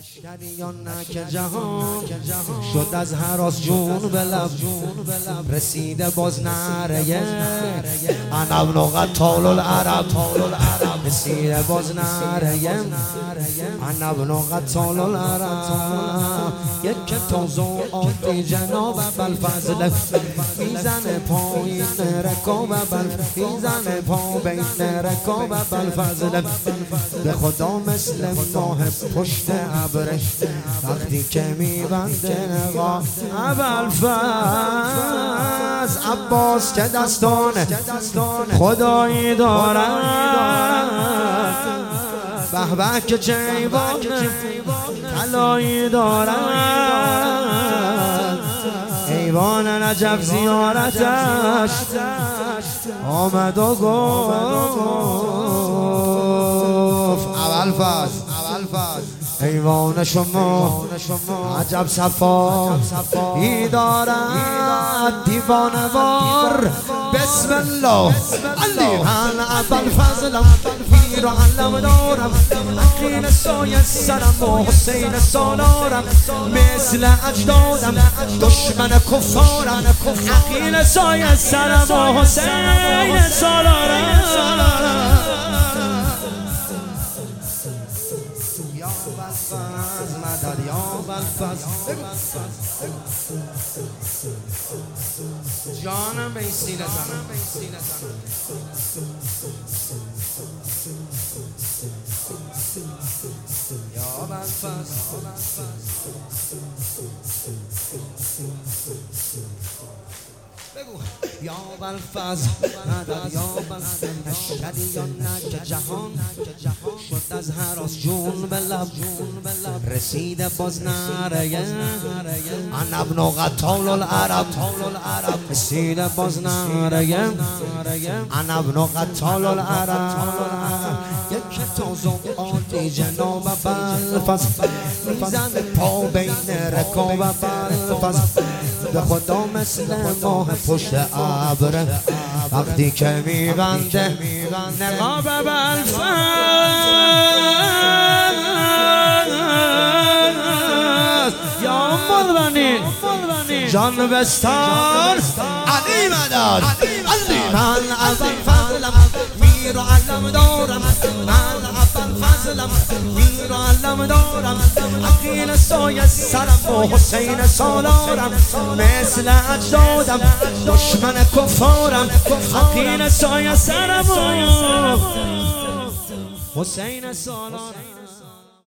اشتریان که جهان شد از هراس جون به لب رسیده باز نره انا ابن قتال العرب رسیده باز نره انا ابن قتال العرب یک تازه عادی جناب بلفضل میزنه پایین رکاب میزنه پا بین رکاب بلفضل به خدا مثل ماه پشت ابرش وقتی که میبنده نقا ابوالفضل عباس که دستان خدایی دارد به به که جیبان طلایی دارد ایوان نجف زیارتش آمد و گفت ابوالفضل ایوان شما عجب صفایی دارد دیوانه وار بسم الله من ابوالفضل پیر و علم دارم عقیل سایه سرم و حسین سالارم مثل اجدادم دشمن کفارم عقیل سایه سرم و حسین سالارم یا ابوالفضل مدد یا ابوالفضل جانم به این سینه زنم یا ابوالفضل بگو یا ابوالفضل مدد یا ابوالفضل اشتریان که جهان شد از هراس جون به لب رسیده باز نره انا ابن قتال العرب رسیده باز نره انا ابن قتال العرب یک تازه عادی جناب بلفضل میزنه پا بین رکاب بلفضل به خدا مثل ماه پشت ابر وقتی که میبنده نقاب بلفضل یا مولوی جان بستان علی مدد من ابوالفضلم میر و علم دارم من ابوالفضلم میر و علم دارم عقیل سایه سرم و حسین سالارم مثل اجدادم دشمن کفارم عقیل سایه سرم و حسین سالارم